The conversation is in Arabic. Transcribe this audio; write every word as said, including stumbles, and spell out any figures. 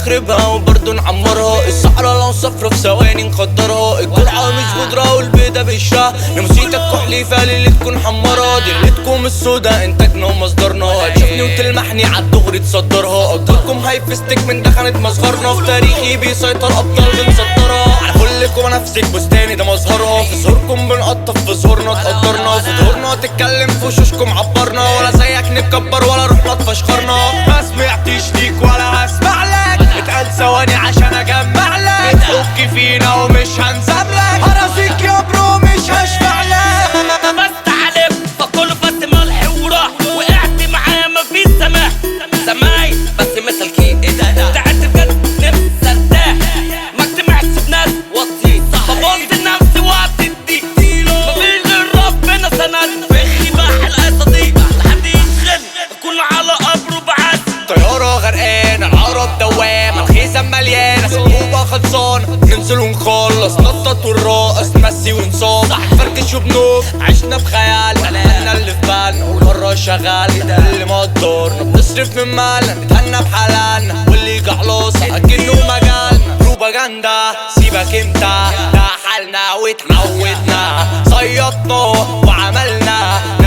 نخربها وبرضه نعمرها. الصحراء لو صفرة في ثواني نخدرها. الجرعة مش بودرة والبيضة بالشاه. نمسيتك كحليفة ليلة تكون حمرها. دي ليلتكم السودا انتاجنا ومصدرنا. هتشوفني وتلمحني عالدغري تصدرها. قدركم هيفستك من دخنة مصغرنا. في تاريخي بيسيطر ابطال بنصدرها. على كلكم نفسك بستاني ده مظهرها. في ظهوركم بنقطف في ظهورنا تقدرنا. في ظهورنا تتكلم في وشوشكم عبرنا. ولا زيك نتكبر ولا روحنا تفشخرنا. ما سمعتش ليك ولا هسمع لك. اتقال ثواني عشان اجمع لك. تحك فينا ومش هنساملك. هراسيك يا برو مش هشفع لك. بس عليك فكله بس ملح وراح. وقعت معاه مفيش سماح. سماي بس مثل كي ايه ده ده تعبت بجد نفسي ارتاح. ما اجتمعش بناس وطي ببص لنفسي وابتدي. مفيش غير ربنا سند. في بحر الاساطير لحد يشغل كله على قبره بعد. طيارة غرقانة العقرب دوامة. الخيزة مليانة سبوبة خلصانة. ننزل ونخلص نطط ونرقص نمسي ونصاب. فركش وبنوب عشنا بخيالنا. احنا اللي في بالنا والبرا شغال. ده اللي مقدرنا بنصرف من مالنا. نتهنى بحلالنا واللي جعلوصة اكنه مجالنا. بروباجندا سيبك انت ده حالنا واتعودنا. صيطنا وعملنا